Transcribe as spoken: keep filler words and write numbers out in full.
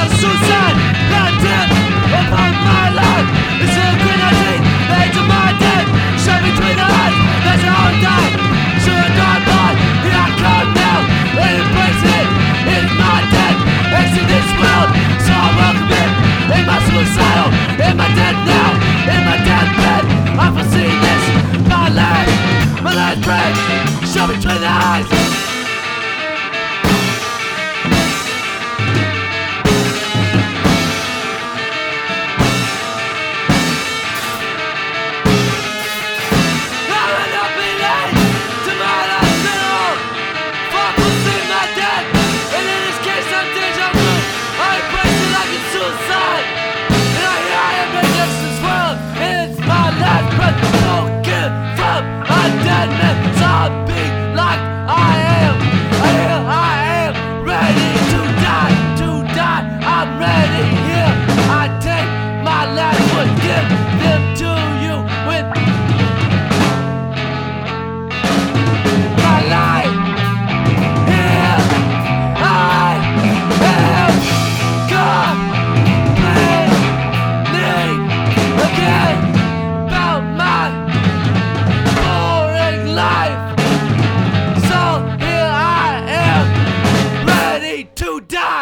suicide. That death upon my life is a grenade. They to my death, shot between the eyes. That's how I died. Should not die. Here I come now and embrace it. It's my death. Exit this world, so I welcome it. In my suicidal, in my death now, in my deathbed. I foresee this. My life, my last breath, shot between the eyes. To die.